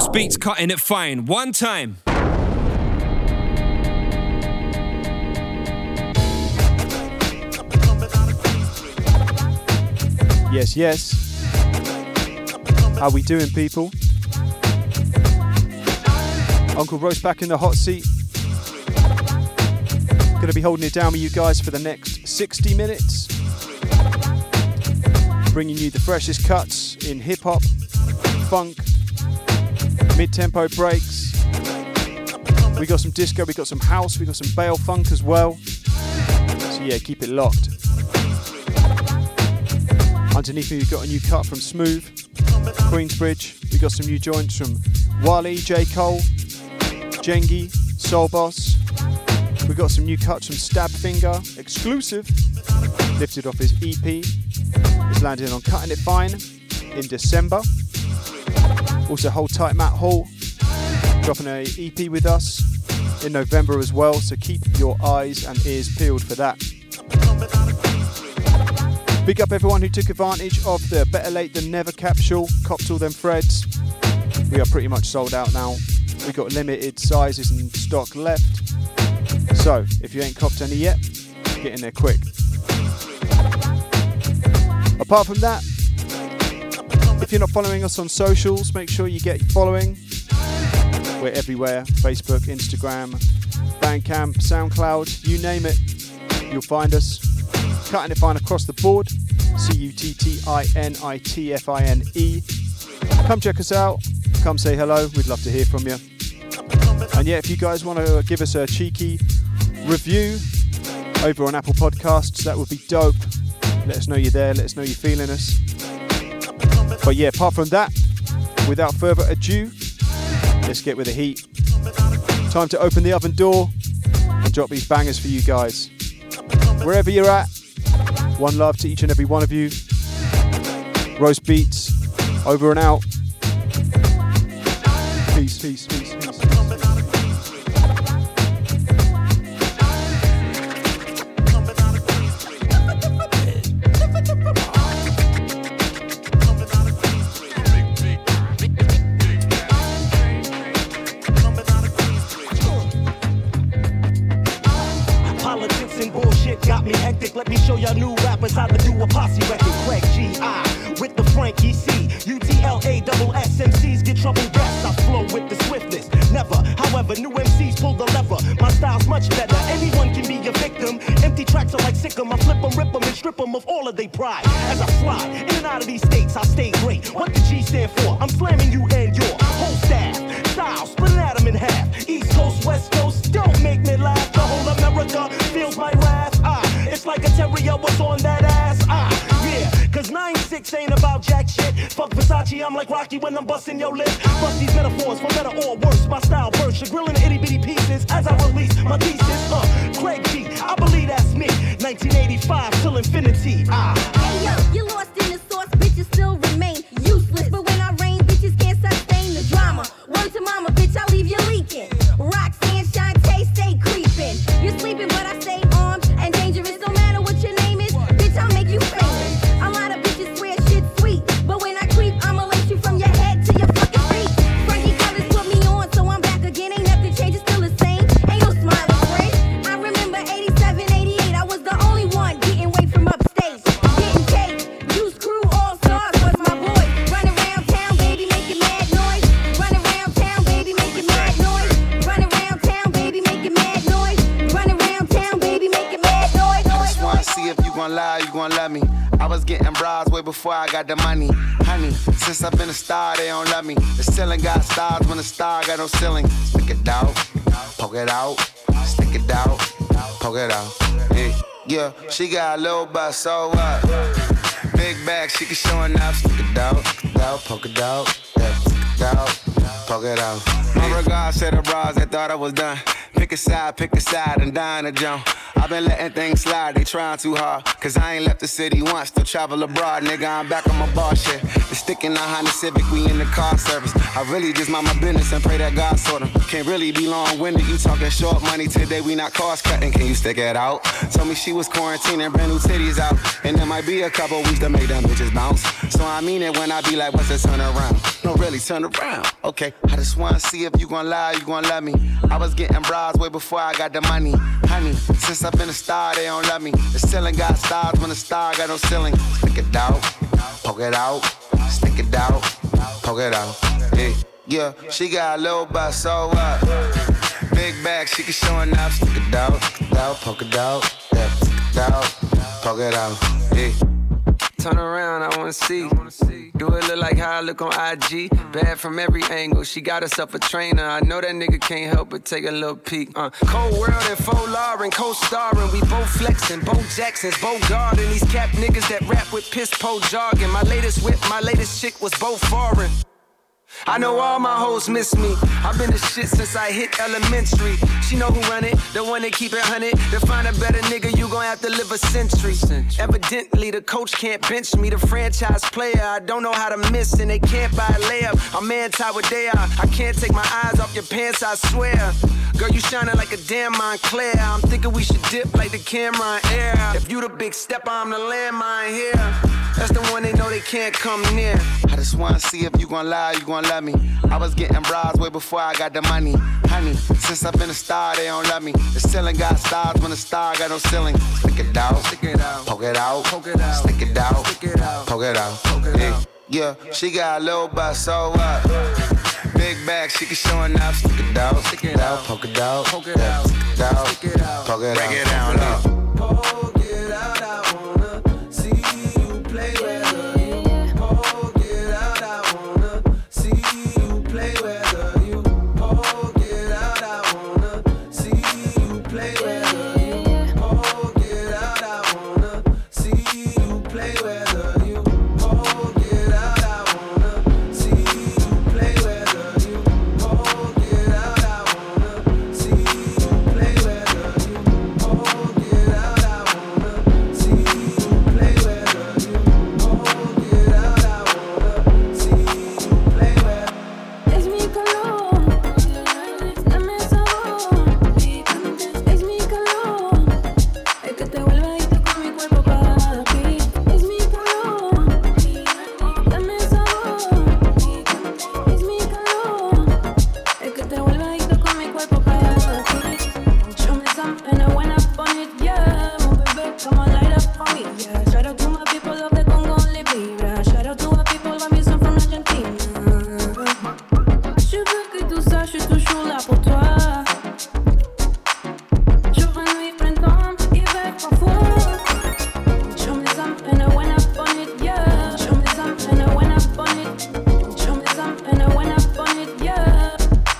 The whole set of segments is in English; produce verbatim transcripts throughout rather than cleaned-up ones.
Rose Beats cutting it fine. One time. Yes, yes. How we doing, people? Uncle Roast back in the hot seat. Gonna be holding it down with you guys for the next sixty minutes. Bringing you the freshest cuts in hip-hop, funk, mid-tempo breaks. We got some disco, we got some house, we got some Bale funk as well. So yeah, keep it locked. Underneath me, we've got a new cut from Smooth, Queensbridge. We got some new joints from Wally, J. Cole, Jengi, Soul Boss. We got some new cuts from Stab Finger, exclusive, lifted off his E P. It's landing on Cutting It Fine in December. Also, hold tight, Matt Hall, dropping a E P with us in November as well. So keep your eyes and ears peeled for that. Big up everyone who took advantage of the Better Late Than Never capsule, copped all them threads. We are pretty much sold out now. We got limited sizes and stock left. So if you ain't copped any yet, get in there quick. Apart from that, if you're not following us on socials, make sure you get following. We're everywhere, Facebook, Instagram, Bandcamp, SoundCloud, you name it, you'll find us. Cutting It Fine across the board, C U T T I N I T F I N E. Come check us out, come say hello, we'd love to hear from you. And yeah, if you guys want to give us a cheeky review over on Apple Podcasts, that would be dope. Let us know you're there, let us know you're feeling us. But yeah, apart from that, without further ado, let's get with the heat. Time to open the oven door and drop these bangers for you guys. Wherever you're at, one love to each and every one of you. Roast Beats, over and out. Peace, peace, peace, peace. Got me hectic, let me show y'all new rappers how to do a posse record. Craig G I with the Frankie C, U T L A double S M Cs get trouble best. I flow with the swiftness, never. However, new M Cs pull the lever. My style's much better. Anyone can be a victim. Empty tracks are like sick'em. I flip 'em, rip 'em, and strip 'em of all of their pride. As I slide in and out of these states, I stay great. What the G stand for? I'm slamming you and your whole staff. Style, splitting at 'em in half. East Coast, West Coast, don't make me laugh. The whole America feels my wrath. Ah, it's like a terrier was on that ass. Ah, yeah, cause nine six ain't about jack shit. Fuck Versace, I'm like Rocky when I'm busting your lip. Bust these metaphors for better or worse. My style burst, you're grilling itty bitty pieces as I release my thesis. Uh, Craig G, I believe that's me. nineteen eighty-five till infinity. Ah. Hey yo, you lost in the sauce, bitches still remain useless. But when I rain, bitches can't sustain the drama. Word to mama, bitch, I'll leave you leaking. Roxanne, Shantae, stay creeping. You're sleeping, but I stay armed and dangerous. No matter what your name is, bitch, I'll make you famous. A lot of bitches swear shit's sweet, but when I creep, I'ma lace you from your head to your fucking feet. Frankie Covers put me on, so I'm back again. Ain't nothing changed, it's still the same. Ain't no smiling friend. I remember eighty-seven, eighty-eight, I was the only one getting weight from upstate. Getting cake, Juice Crew, All Stars was my boy. Run around town, baby, making mad noise. Run around town, baby, making mad noise. Run around town, baby, making mad noise. Run around town, baby, making mad noise. I just wanna see if you gon' lie, you gon' love me. I was getting bras way before I got the money. Honey, since I've been a star, they don't love me. The ceiling got stars when the star got no ceiling. Stick it out, poke it out, stick it out, poke it out. Yeah, yeah, she got a little butt, so what? Big bag, she can show enough. Stick it out, stick it out, poke it out, yeah, stick it out, poke it out. My regards to the bras that thought I was done. Pick a side, pick a side, and dine a jump. I've been letting things slide, they trying too hard. Cause I ain't left the city once, to travel abroad. Nigga, I'm back on my bar shit. The stick in the Honda Civic, we in the car service. I really just mind my business and pray that God sort 'em. Can't really be long-winded, you talking short money today, we not cost cutting. Can you stick it out? Told me she was quarantining, brand new titties out. And there might be a couple weeks to make them bitches bounce. So I mean it when I be like, what's the turn around? No, really, turn around. Okay, I just wanna see if you gon' lie, you gon' love me. I was getting bras way before I got the money. Honey, since I've been a star, they don't love me. The ceiling got stars when the star got no ceiling. Stick it out, poke it out, stick it out, poke it out. Hey, yeah, she got a little butt, so what? Big bag, she can show enough. Stick it out, stick it out, poke it out, yeah, stick it out, poke it out. Hey. Turn around, I wanna see. Do it look like how I look on I G? Bad from every angle, she got herself a trainer. I know that nigga can't help but take a little peek. Uh, Cold World and Faux Lauren, co-starring. We both flexing, Bo Jackson's, Bo Garden. These cap niggas that rap with piss po jargon. My latest whip, my latest chick was both foreign. I know all my hoes miss me. I've been the shit since I hit elementary. She know who run it, the one that keep it hundred. To find a better nigga, you gon' have to live a century. Evidently, the coach can't bench me. The franchise player, I don't know how to miss, and they can't buy a layup. I'm anti what they are. I can't take my eyes off your pants, I swear. Girl, you shining like a damn Montclair. I'm thinking we should dip like the camera in air. If you the big stepper, I'm the landmine here. That's the one they know they can't come near. I just wanna see if you gon' lie, you gon' love me. I was getting bras way before I got the money. Honey, since I've been a star, they don't love me. The ceiling got stars when the star got no ceiling. Stick it out, stick it out, poke it out, poke it out, stick it out, stick it out, poke it out. Poke it out. Yeah, she got a little butt, so what? Big bag, she can show enough. Stick it out, stick it out, poke it out, poke it out, stick it out, stick it out, poke it out. Break it down, low. Poke it out, I wanna see you play whether you. Poke it out, I wanna see you play whether you. Poke it out, I wanna see you play whether you. Poke it out, I wanna see you play whether you. Poke it out, I wanna see you play whether you. Poke it out, I wanna see you play whether you. Poke it out, I wanna see you play whether you. Poke it out, I wanna see you play whether. Es mi calor, dame sabor. Es mi calor, el que te vuelve adicto con mi cuerpo para ti. Es mi calor, dame sabor. Es mi calor, el que te vuelve adicto con mi cuerpo para ti. Show me some and I went up on it, yeah. Oh baby, come on light up for me, yeah. Shout out to my people of the Congo Libra. Shout out to my people of me, some from Argentina. Je veux que tout ça, je suis toujours là pour toi. Jour et nuit, printemps, hiver, parfois. Show me some and I went up on it, yeah. Show me some and I went up on it. Show me some and I went up on it, yeah.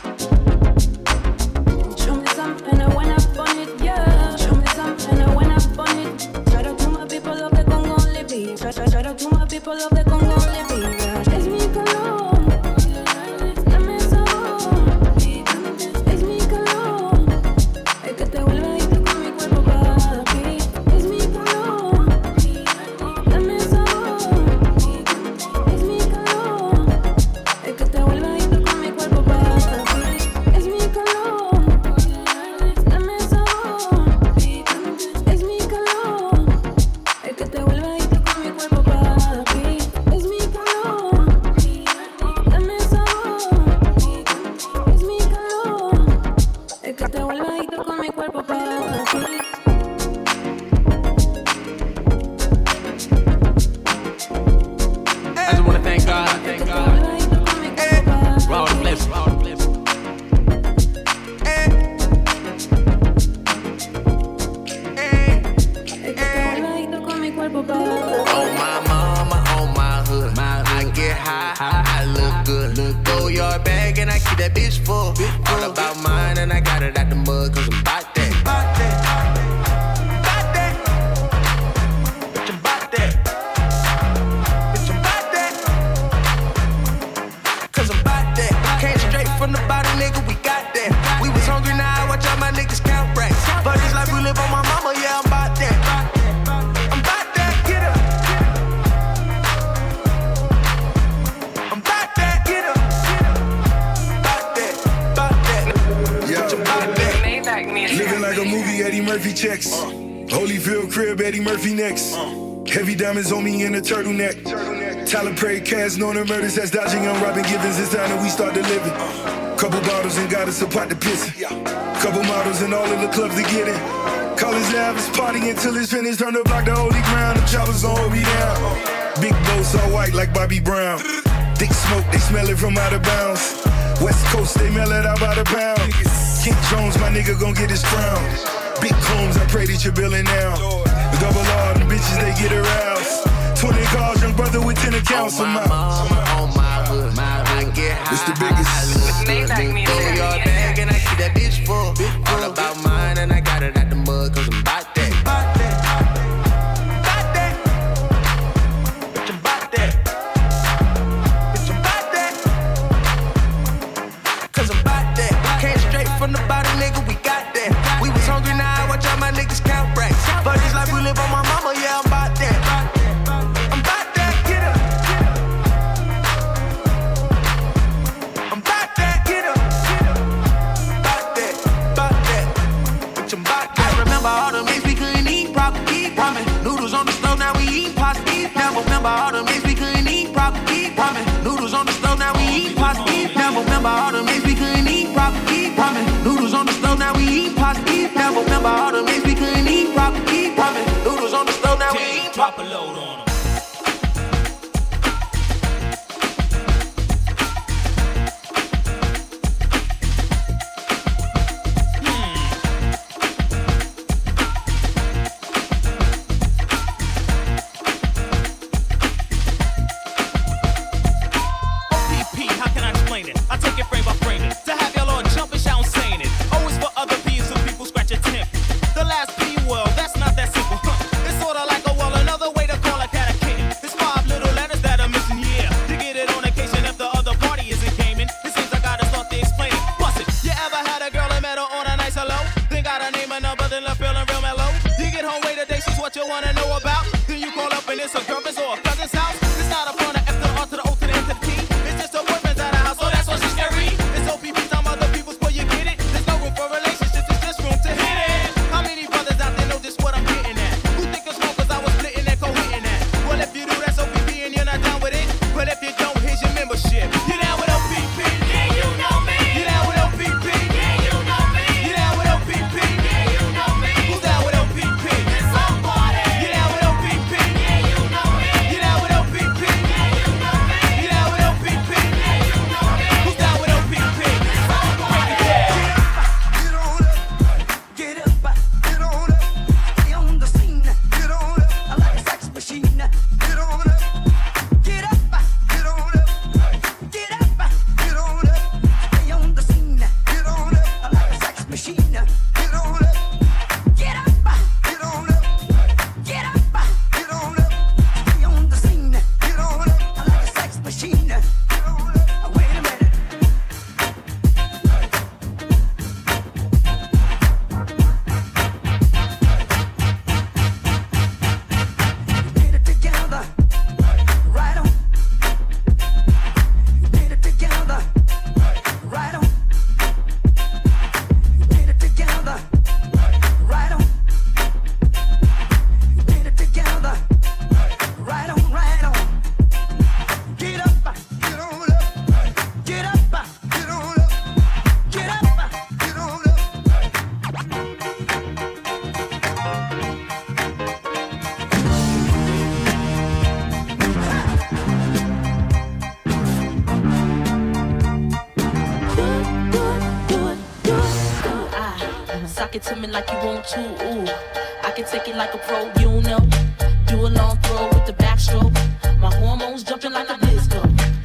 Show me some and I went up on it, yeah. Show me some and I went up on it. Shout out to my people of the Congo Libra. Shout, shout, shout out to my people of the Congo Libra. Es mi calor, dame sabor. Es mi calor, el que te vuelve adicto con mi cuerpo para ti. Es mi calor, dame sabor. Es mi calor, el que te vuelve adicto con mi cuerpo para ti. Es mi calor, dame sabor. Es mi calor, el que te vuelve adicto con mi cuerpo para ti. Es mi calor, dame sabor. Es mi calor, el que te vuelve adicto con mi cuerpo para ti. I just wanna thank God. Thank God. Roll the flips. Roll the flips. El que te vuelve adicto con mi cuerpo para ti. On my mama, on my hood. I get high, I look good. Throw your bag and I keep that bitch full. All about mine and I got it out the mud cause I'm bout that. Bout that. Bout that. Bitch, I'm bout that. Bitch, I'm bout that. Cause I'm bout that. Came straight from the bottom, nigga, we got that. We was hungry now, I watch all my niggas count racks. But this life we live on my mama, yeah, I'm bout that. I'm bout that, get up. I'm bout that, get up. Bout that, bout that. Bitch, I'm bout that. Living like a movie, Eddie Murphy checks. Holyfield crib, Eddie Murphy next. Heavy diamonds on me in a turtleneck. Tyler Perry, Cass, knowing the murders, that's dodging on Robin Givens. It's time that we start delivering. Couple bottles and got us a pot to piss. Couple models and all of the clubs to get in. College Ave is party until it's finished. Turn the block to holy ground. The choppers gon' hold me down. Big boats all white like Bobby Brown. Thick smoke, they smell it from out of bounds. West Coast, they mail it out by the pound. Kent Jones, my nigga gon' get his crown. Big combs, I pray that you're billing now. Double R, them bitches, they get aroused. twenty cars, young brother with ten accounts. On my mama, on my hood, I get high. It's the biggest. I look good, look through your bag and I keep that bitch full. All about mine and I got it out the mud cause I'm about that. About that. About that. Bitch, I'm about that. Bitch, I'm about that. Cause I'm about that. Came straight from the bottom, nigga, we got that. We was hungry now, watch out my niggas count racks. But this life we live on my mama, yeah, I'm about that. I'm about that, get up. I'm about that, get up. About that, about that. Bitch, I'm about that. I remember all the days we couldn't eat proper, eat ramen. Noodles on the stove, now we eat pasta, eat. Never remember all the days we couldn't eat proper, eat ramen. Noodles on the stove, now we eat pasta, eat. Never remember all the days we couldn't eat proper, eat ramen. Noodles on the stove, now we eat pasta, eat. Never remember all the days we couldn't eat proper, eat ramen. Noodles on the stove, now we eat proper. Load on 'em. Sock it to me like you want to, ooh. I can take it like a pro, you know. Do a long throw with the backstroke. My hormones jumping like a disco.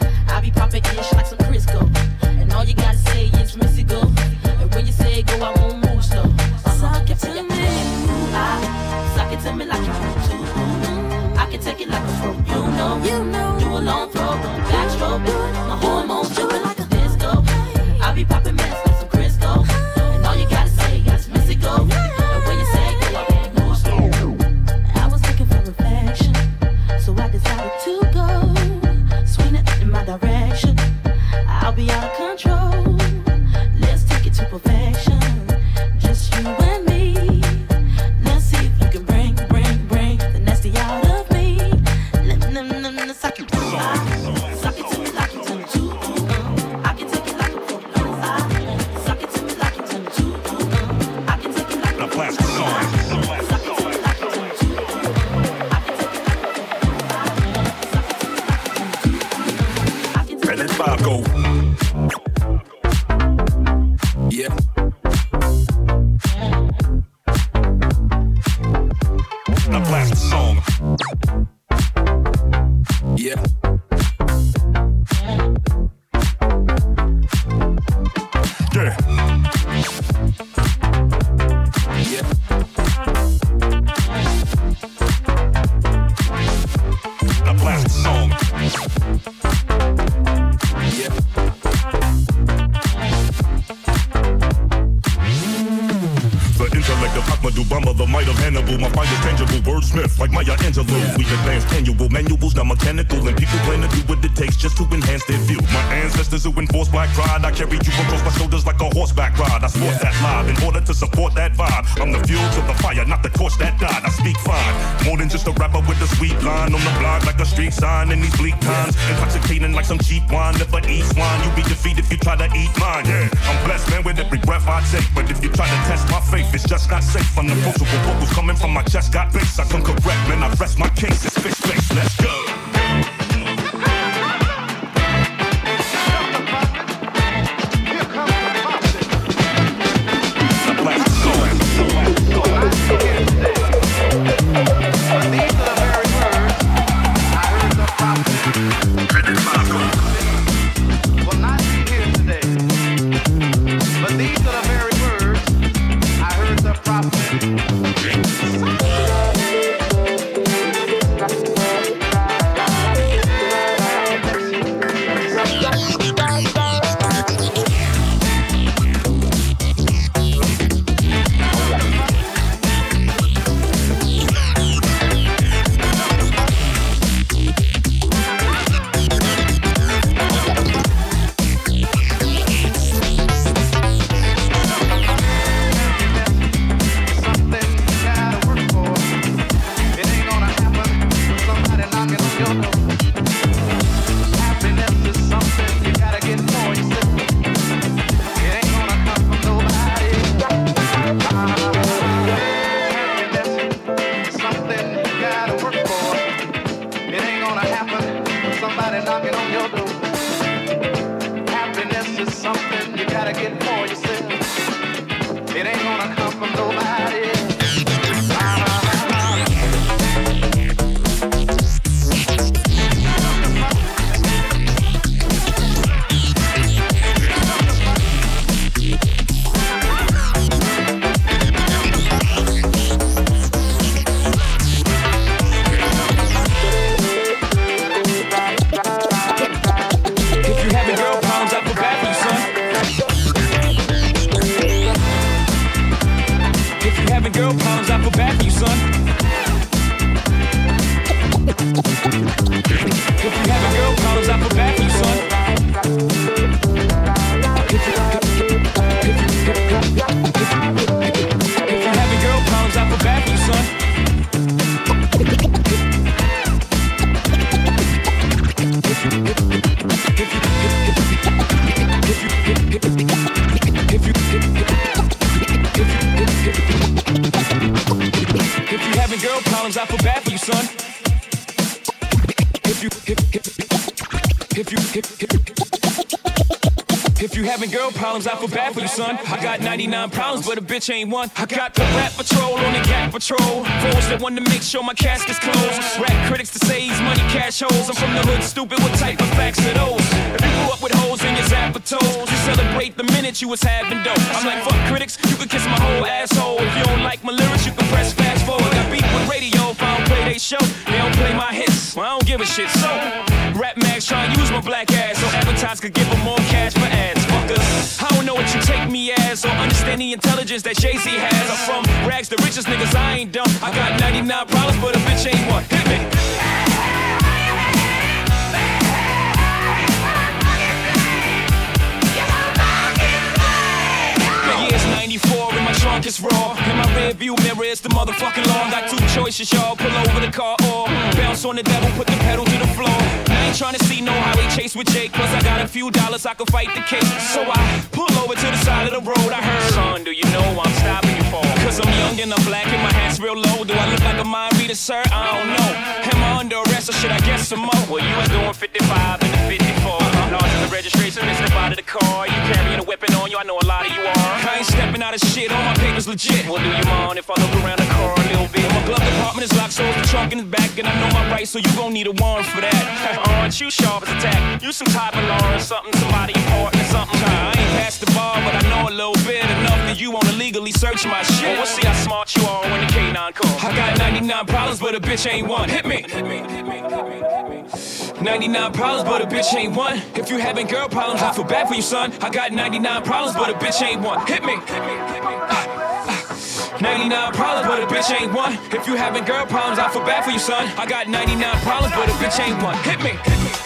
I be popping ish like some Crisco. And all you gotta say is Missy go. And when you say go, I won't move slow. Sock it to me, ooh, I. Sock it to me like you want to, ooh. I can take it like a pro, you know. You know. Do a long throw with the backstroke. My hormones jumping like a disco. I be popping mess like some Crisco. And all you gotta say is Missy go. And when you say go, I won't move slow. I was looking for affection, so I decided to go. Swing it in my direction. I'll be out of control. Let's take it to perfection. Just you and me. Let's see if you can bring, bring, bring the nasty out of me. Let, let, let, let's suck it. do bummer the might of Hannibal. My fight is tangible, wordsmith like Maya Angelou. We advance annual manuals, now mechanical, and people plan to do what it takes just to enhance their view. My ancestors who enforce black pride, I carry you across my shoulders like a horseback ride. I sport that live in order to support that vibe. I'm the fuel to the fire, not the torch that died. I speak fine, more than just a rapper with a sweet line on the block like a street sign in these bleak times. Intoxicating like some cheap wine, never eat swine. You be defeated if you try to eat mine. Yeah, I'm blessed, man, with every breath I take. But if you try to test my faith, it's just not safe. Unapproachable vocals coming from my chest got bass. I come correct, man, I rest my case. It's fish face, let's go. I feel bad for you, son. I got ninety-nine problems, but a bitch ain't one. I got the rap patrol on the gap patrol. Force that want to make sure my casket's closed. Rap critics to say he's money cash holes. I'm from the hood, stupid. What type of facts are those? If you grew up with holes in your zapper toes, you celebrate the minute you was having dope. I'm like, fuck critics, you can kiss my whole asshole. If you don't like my lyrics, you can press fast forward. Got beef with radio if I don't play they show. They don't play my hits, well, I don't give a shit. So, Rap Max trying to use my black ass so advertisers could give them more cash for ads. Fuckers, I don't know what you take me as or understand the intelligence that Jay-Z has. I'm from rags, the richest niggas, I ain't dumb. I got ninety-nine problems, but a bitch ain't one. Hit me. ninety-four in my trunk is raw. In my rear view mirror it's the motherfucking law. Got two choices, y'all. Pull over the car or bounce on the devil, put the pedal to the floor. I ain't tryna see no highway chase with Jake. Plus I got a few dollars, I can fight the case. So I pull over to the side of the road. I heard, son, do you know I'm stopping you for? Cause I'm young and I'm black and my hat's real low. Do I look like a mind reader, sir? I don't know. Am I under arrest or should I get some more? Well, you was doing fifty-five and the fifty-four. Lost in the registration and step out of the car. You carrying a weapon on you, I know a lot of you are. I ain't stepping out of shit, all my papers legit. Well, do you mind if I look around the car a little bit? My glove compartment is locked, so it's the trunk in the back. And I know my rights, so you gon' need a warrant for that. Aren't you sharp as a tack? You some type of law or something, somebody important or something. I ain't past the bar, but I know a little bit enough that you wanna legally search my shit. Well, we'll see how smart you are when the K nine calls. I got ninety-nine problems, but a bitch ain't one. Hit me. ninety-nine problems, but a bitch ain't one. If you having girl problems, I feel bad for you, son. I got ninety-nine problems, but a bitch ain't one. Hit me. ninety-nine problems, but a bitch ain't one. If you having girl problems, I feel bad for you, son. I got ninety-nine problems, but a bitch ain't one. Hit me. Hit me.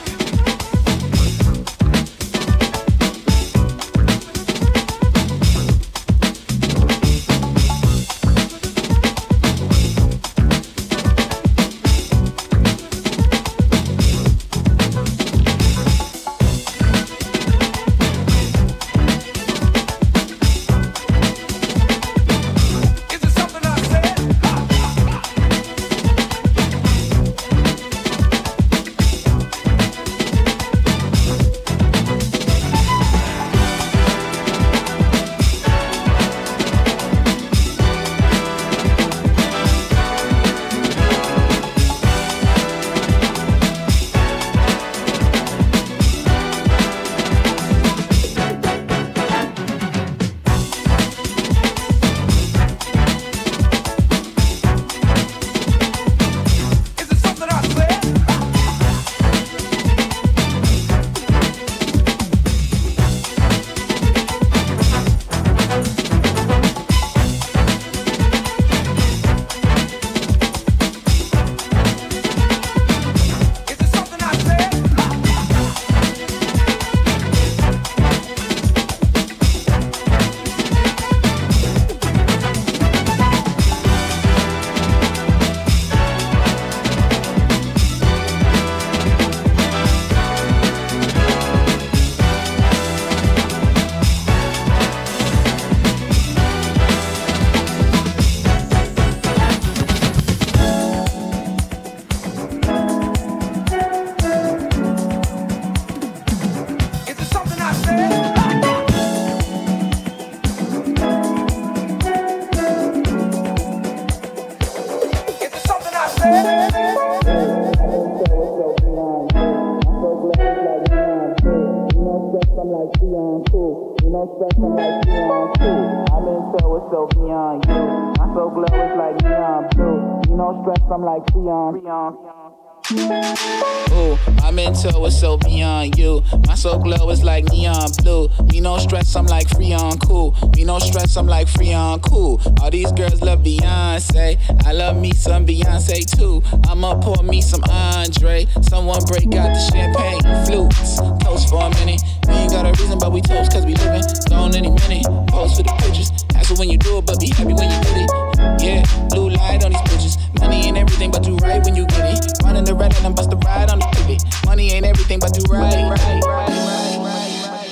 Ooh, my mental is so beyond you. My soul glow is like neon blue. Me no stress, I'm like free on cool. Me no stress, I'm like free on cool. All these girls love Beyonce. I love me some Beyonce too. I'ma pour me some Andre. Someone break out the champagne flutes. Toast for a minute. We ain't got a reason, but we toast cause we living. Gone any minute. Post for the pictures. Ask when you do it, but be happy when you did it. Yeah, blue light on these bitches. Money ain't everything, but do right when you get it. Running the red and bust the ride on the pivot. Money ain't everything, but do right, right, right, right, right,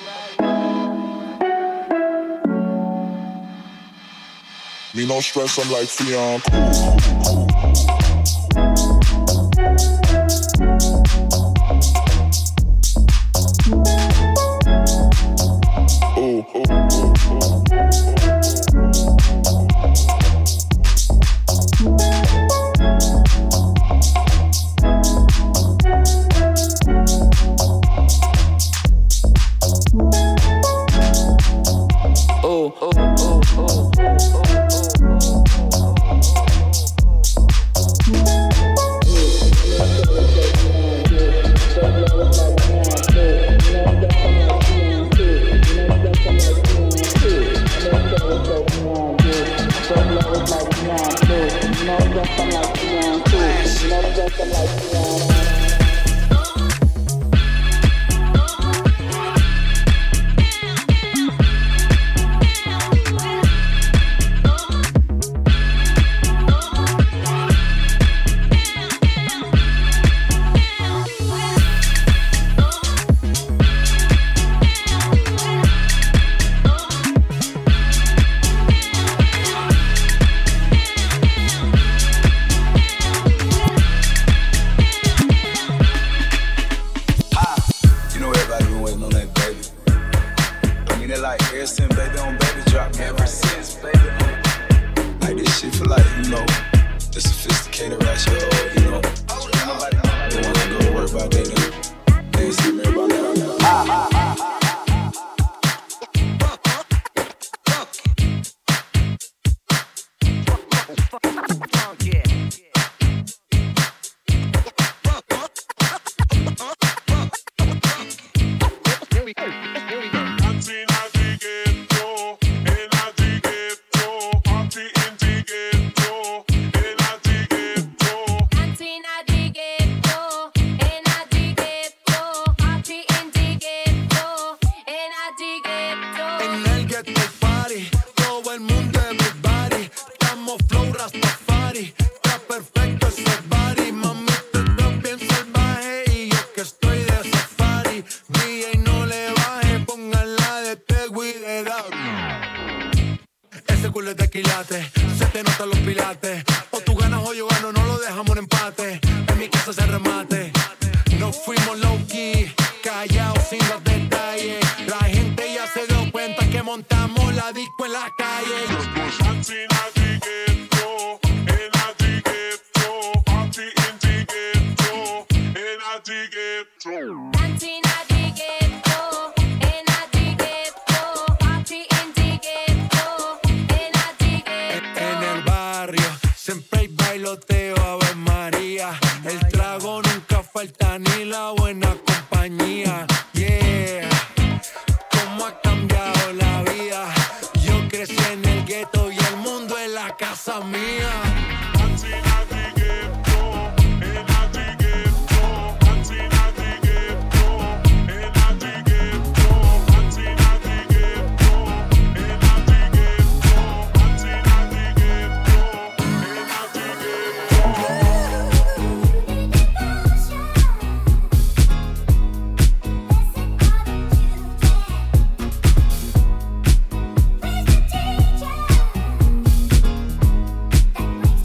right, right. Me no stress, I'm like free on cool. Ooh, ooh, ooh, ooh. get the party. Todo el mundo, everybody. Estamos flow Rastafari. Está perfecto ese body. Mami, tú estás bien salvaje y yo que estoy de safari. D J no le baje, póngala de Tego y de Dab. Ese culo es de quilate, se te notan los pilates. O tú ganas o yo gano, no lo dejamos en empate. En mi casa se remate. Nos fuimos low key, callados sin los detalles. La gente ya se dio cuenta que montamos la disco en la calle. En el barrio siempre hay bailoteo, Ave María. El trago nunca falta ni la buena compañía. Yeah, cómo ha cambiado la vida. Yo crecí en el gueto y el mundo es la casa mía. That makes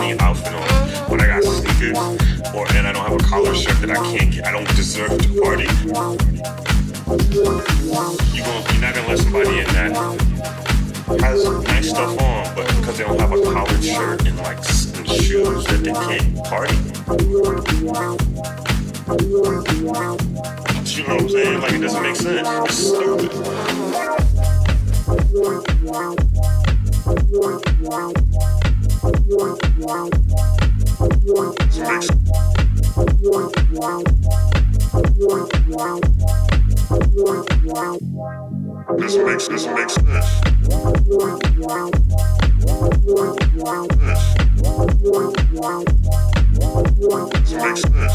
clean outfit on, but I got sneakers, or and I don't have a collar shirt that I can't get, I don't deserve to party. You gon' you're not gonna let somebody in that has nice stuff on, but because they don't have a collared shirt and like and shoes that they can't party. You know what I'm saying? Like it doesn't make sense. It's stupid. This makes this makes sense. This makes sense.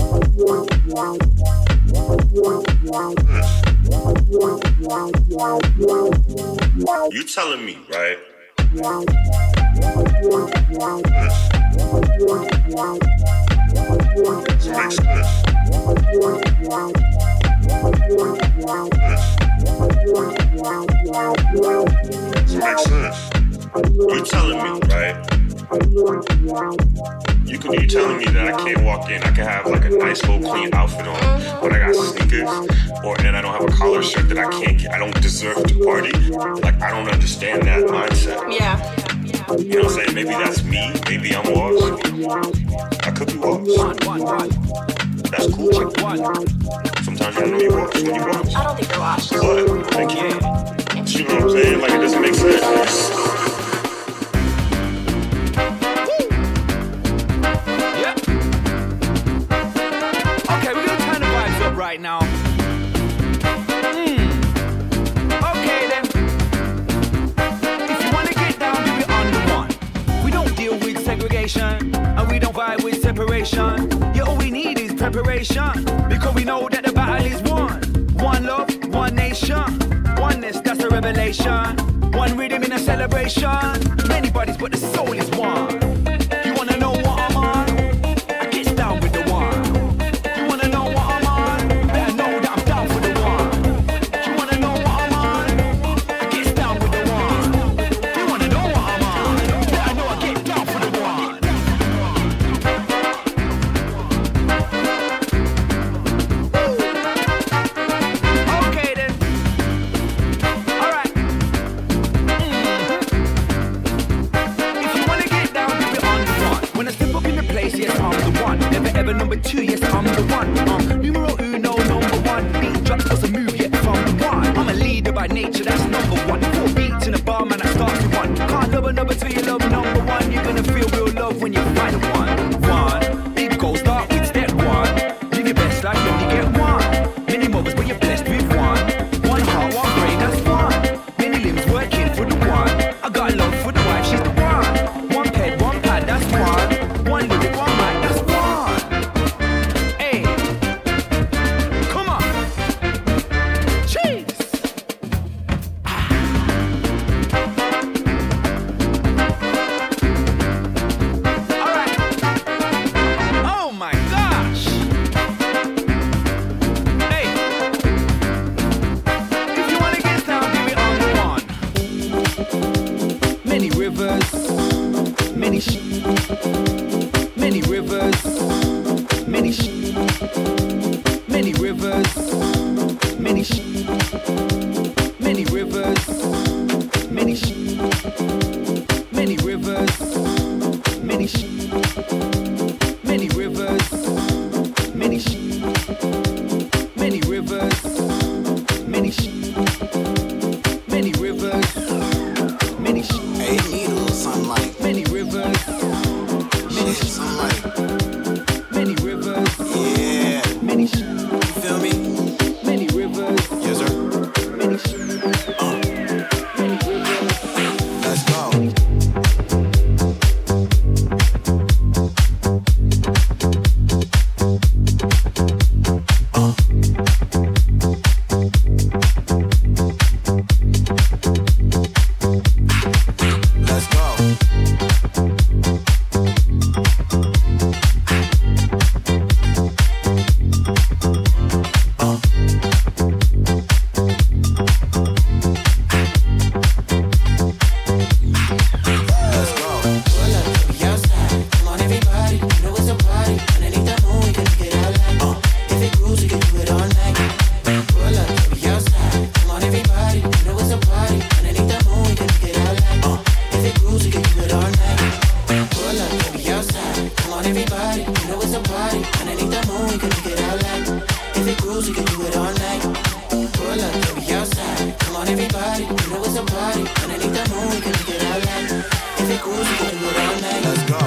You telling me, right? This makes sense. This makes sense. You telling me, right? You could you telling me that I can't walk in, I can have like a nice little clean outfit on, but I got sneakers, or and I don't have a collar shirt that I can't get, I don't deserve to party. Like I don't understand that mindset. Yeah. You know what I'm saying? Maybe that's me, maybe I'm lost. I could be lost. That's cool. Sometimes you don't know you're lost when you're lost. I don't think you're lost. But thank you. You know what I'm saying? Like it doesn't make sense. Right now. Mm. Okay then. If you wanna get down, do it on the one. We don't deal with segregation, and we don't vibe with separation. Yeah, all we need is preparation, because we know that the battle is won. One love, one nation, oneness, that's a revelation. One rhythm in a celebration. Many bodies, but the soul is one. You wanna know what I'm on? I get down with the one. You wanna know what I'm on? Number two, yes, I'm the one. Um, numero uno, number one. Beat drops doesn't move yet from the one. I'm a leader by nature, that's number one. Four beats in a bar, man, that starts with one. Can't love a number two, you love number one. You're gonna feel real love when you find one. One, big goal, start with step one. Live your best life, you only get one. Many mothers, but you're blessed with one. One heart, one brain, that's one. Many limbs working for the one. I got love for the wife, she's the one. One ped, one pad, that's one. One lyric, one mic, that's one. on everybody, you know it's a party. Underneath the moon, we can make it all night. If it grooves, we can do it all night. Pull up, baby, outside. Come on everybody, you know it's a party. Underneath the moon, we can make it all night. If it grooves, we can do it all night. Let's go.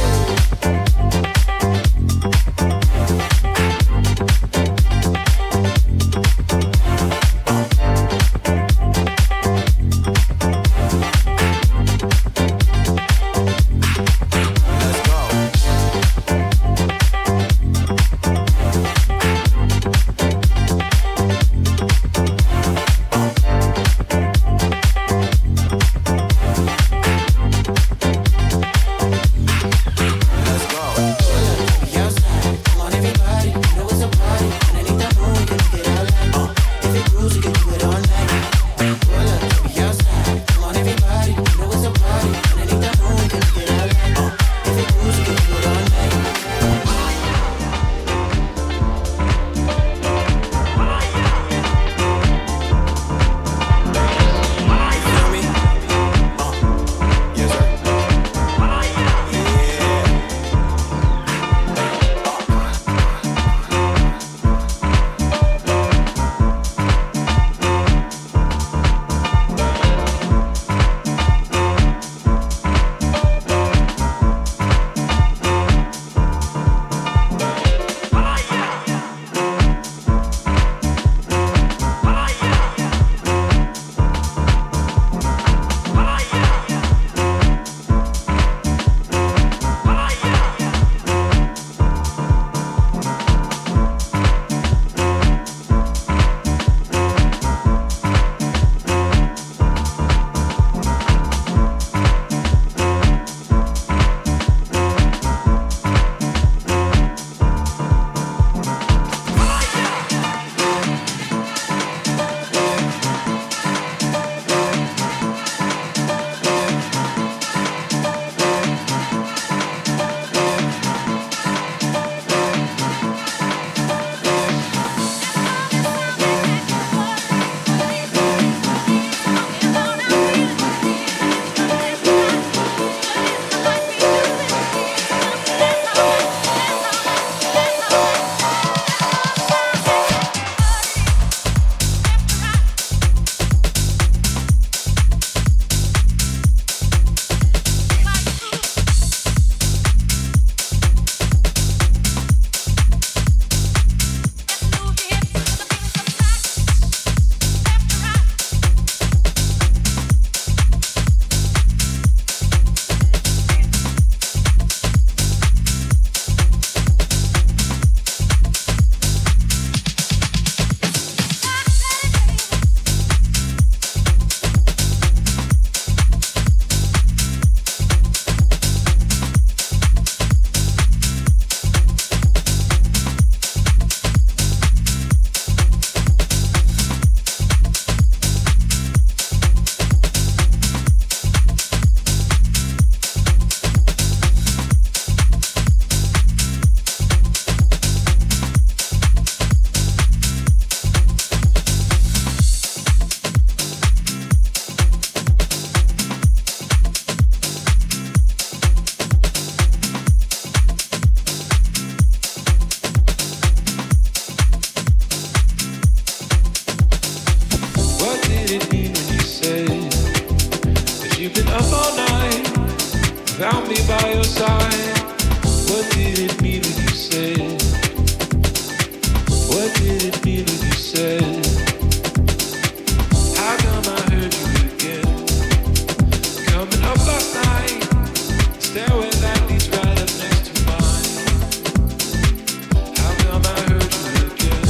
Found me by your side. What did it mean when you said? What did it mean when you said? How come I heard you again? Coming up last night, stairway that leads right up next to mine. How come I heard you again?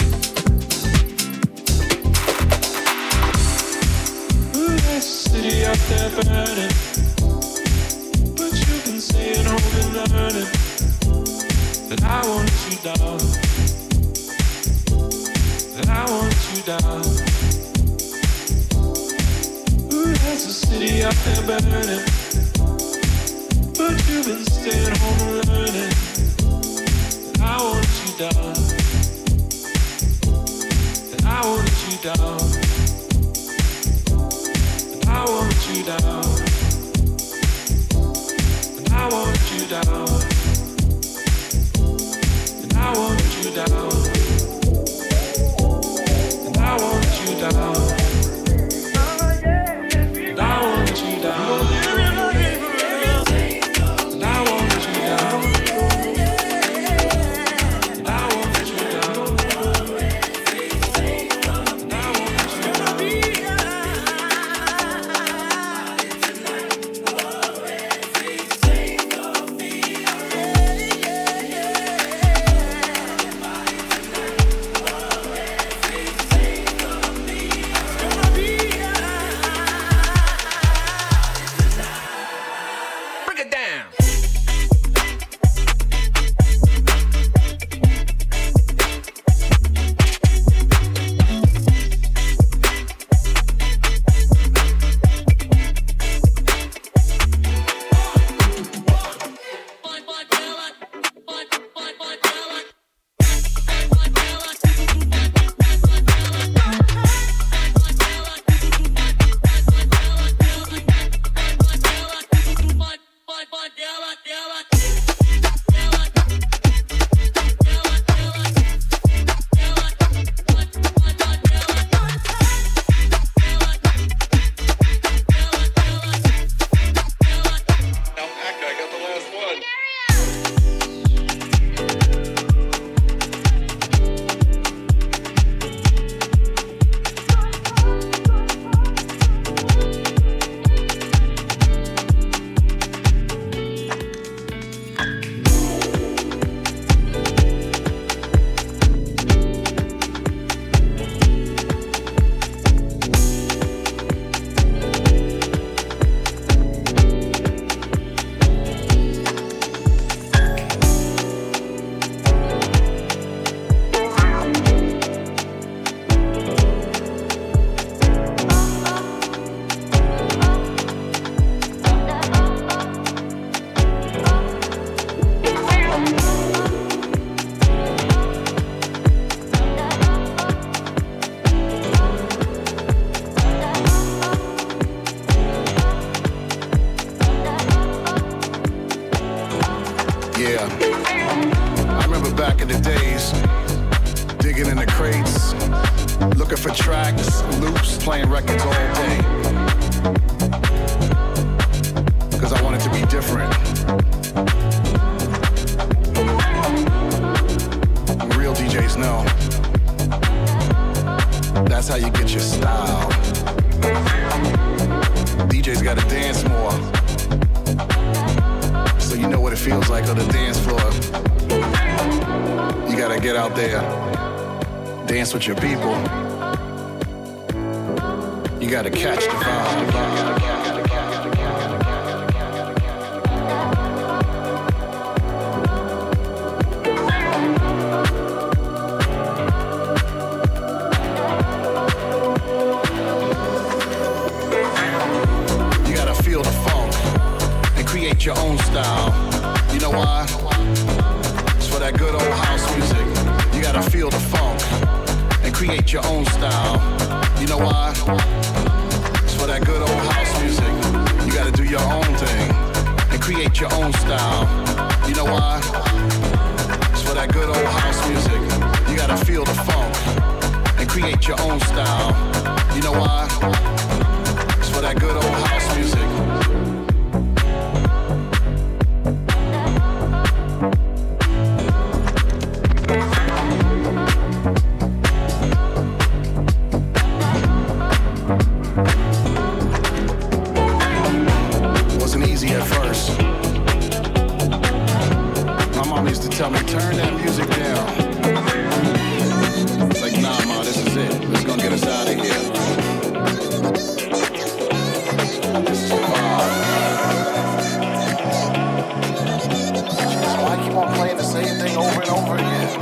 Ooh, that city up there burning. Staying home and learning that I want you down, that I want you down. Ooh, there's a city out there burning, but you've been staying home and learning that I want you down, that I want you down, that I want you down. I want you down. Yeah. I remember back in the days, digging in the crates, looking for tracks, loops, playing records all day. Cause I wanted to be different. Real D Js know that's how you get your style. D Js gotta dance more, so you know what it feels like on the dance floor. You gotta get out there, dance with your people. You gotta catch the vibe. Your own style. You know why? It's for that good old house music. You gotta feel the funk and create your own style. You know why? It's for that good old house music. You gotta do your own thing and create your own style. You know why? It's for that good old house music. You gotta feel the funk and create your own style. You know why? It's for that good old house music. Tell me, turn that music down. It's like, nah, ma, this is it. This is gonna get us out of here. This is the vibe. So I keep on playing the same thing over and over again.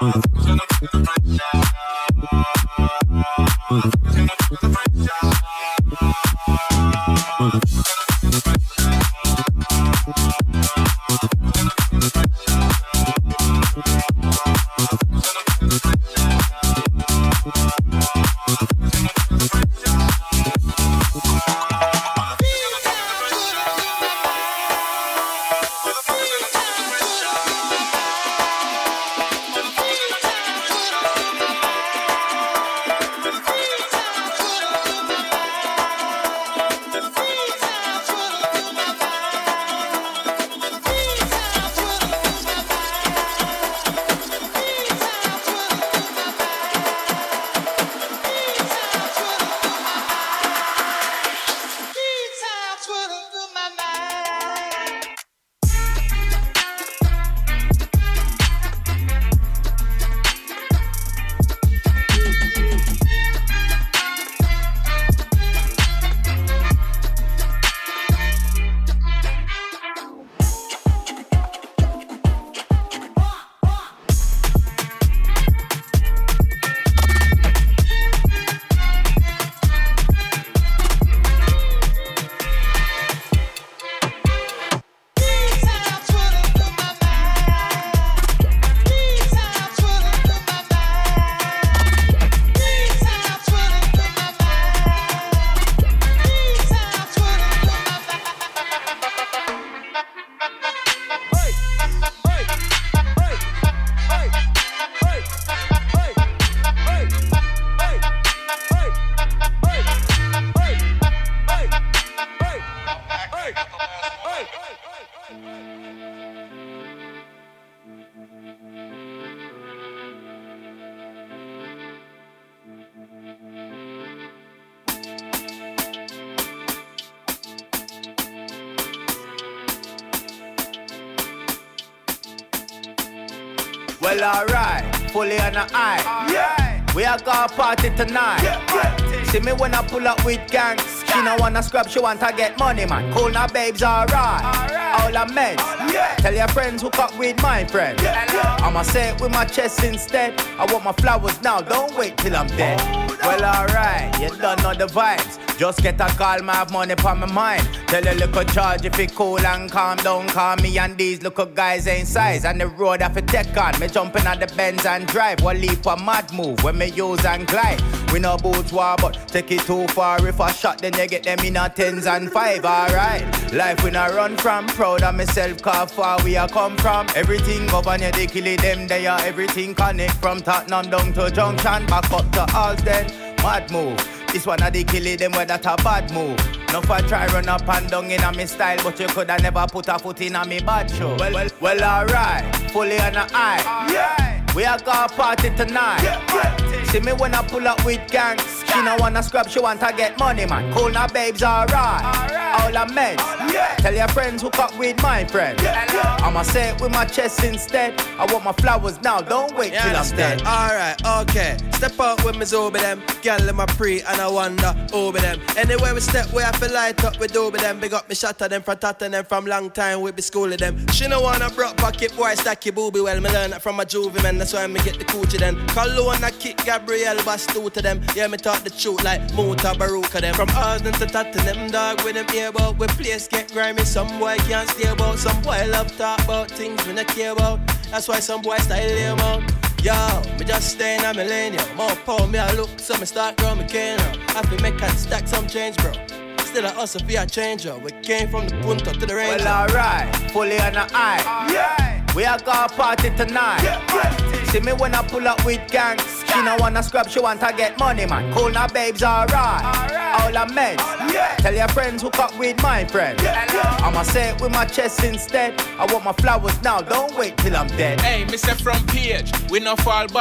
Well, alright, fully on the eye. Yeah. We are gonna party tonight. Yeah. See me when I pull up with gangs. She no wanna scrub, she want to get money, man. Cool now, babes, alright. All the meds. Yeah. Tell your friends hook up with my friends. Yeah. I'ma say it with my chest instead. I want my flowers now, don't wait till I'm dead. Oh, no. Well, alright, you don't know the vibes. Just get a call, me have money on my mind. Tell you look a charge if it cool and calm down. Call me and these little guys ain't size. And the road have to take on. Me jumping on the Benz and drive. One leap a mad move when me use and glide. We no boots war, but take it too far. If I shot, then you get them in a tens and five. Alright, life we not run from. Proud of myself, cause far we a come from. Everything govern you, they kill it, them they are. Everything connect from Tottenham down to Junction. Back up to Alsden, mad move. This one of the kill it, them where that a bad move. No for try run up and down in a me style, but you coulda never put a foot in a me bad show. Well, well, well alright, fully on the eye. Yeah. We are gonna party tonight. Yeah. See me when I pull up with gangs. She no wanna scrub, she want to get money, man. Cool now, babes, alright. Right. All the meds. Yeah. Tell your friends hook up with my friends. Yeah. I'ma say it with my chest instead. I want my flowers now, don't wait till I'm dead. Alright, okay. Step out with me over them. Girl in my pre and I wonder over them. Anywhere we step, we have to light up with over them. Big up me shot of them from Tottenham from long time. We be schooling them. She no wanna broke pocket boy stacky booby. Well, me learn that from my juvie man. That's why me get the coochie then. Cologne I kick Gabrielle bust two to them. Yeah, me talk the truth like Muta Baruka them. From Austin to Tottenham dog with them ear about. We place get grimy. Some boy can't stay about. Some boy love talk about things we not care about. That's why some boy style them out. Yo, me just stay in a millennium. More power, me I look, so me start growing me cane up. I feel make cat stack some change, bro. Still a hustle for a changer. We came from the Punta to the range. Well, alright, fully on the eye. Yeah. We are gonna party tonight. Yeah. See me when I pull up with gangs. She no wanna scrub, she want to get money, man. Cool now, babes, alright. Right. All the meds. Yeah. Tell your friends hook up with my friends. Yeah. I'ma say it with my chest instead. I want my flowers now, don't wait till I'm dead. Hey, me say from Page, we no fall back.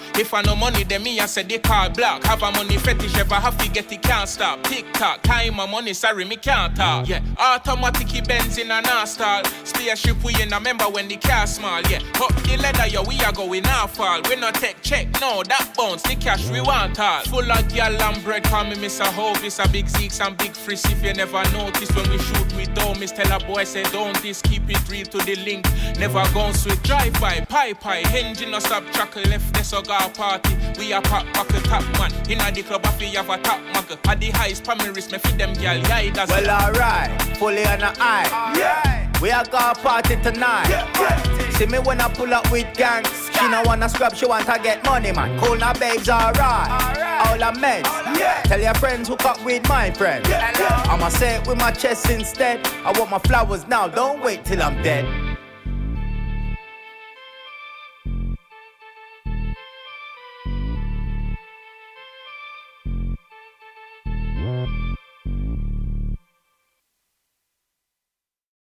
If I no money, then me I said they call black. Have a money fetish, ever have to get it, can't stop. Tick tock, time my money, sorry, me can't talk. Yeah, automatic Benz in a non-stall. Spaceship we in a member when the car small. Yeah, up the leather, yo, we are going off fall. We not take check, no, that bounce, the cash we want all. Full of gal and bread, call me Mister Hope. It's a big Zeeks and big Frisk. If you never notice when we shoot, we don't miss. Tell a boy, say don't this, keep it real to the link. Never gone sweet, drive by, pie pie. Engine no stop, chuckle, left the cigar party. We a pop back the top man. In a the club, I feel have a top mugger. At the highest, Pamiris, me feed them gal, yeah, that's well, alright, fully on the eye. Yeah. We are gonna party tonight. Yeah. See me when I pull up with gangs. She no wanna scrub, she want to get money, man. Cool now, babes, alright. Right. All the meds. Yeah. Tell your friends hook up with my friends. Yeah. I'ma say it with my chest instead. I want my flowers now, don't wait till I'm dead.